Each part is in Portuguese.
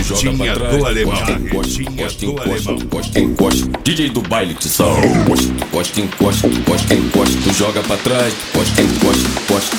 Carretinha do alemão. Encosta. DJ do baile que só encosta, tu joga pra trás, encosta.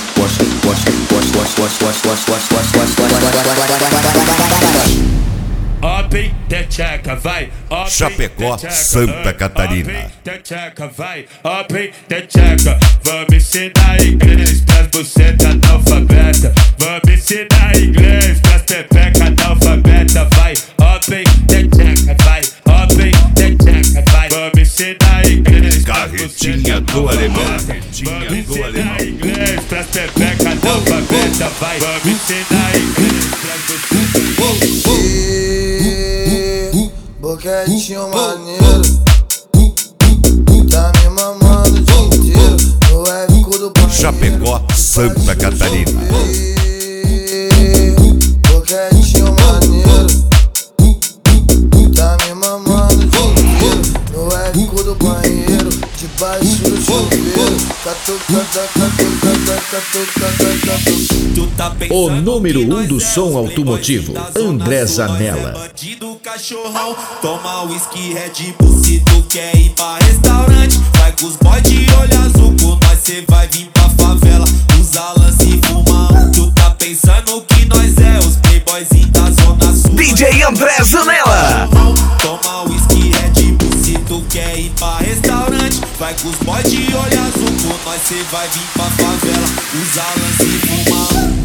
Open the check, vai. Chapecó, Santa Catarina. Open the check, vai. Open the check. Vamos ensinar inglês pras bucetas analfabeta. Vamos ensinar inglês pras pepeca analfabeta, vai. Open the check, vai. Open the check, vai. Vamos ensinar inglês pras Carretinha do alemão. Vamos ensinar inglês pras pepeca analfabeta, vai. Vamos ensinar inglês pras bucetas. Boquetinho maneiro, tá me mamando o dia inteiro. No eco do banheiro. Chapecó, Santa Catarina. Boquetinho maneiro, tá me mamando o dia inteiro. No eco do banheiro, debaixo do chuveiro. O número 1 do som automotivo, André Zanella. Bandido cachorrão, toma whisky, Red Bull. Se tu quer ir pra restaurante, vai com os boy de olho azul. Com nós cê vai vir pra favela, usa lance e fuma. Tu tá pensando que nós é os playboyzinhos da zona sul. DJ André Zanella. Toma whisky, Red Bull. Se tu quer ir pra restaurante, vai com os boy de olho azul. Com nós cê vai vir pra favela, usa lance e fuma.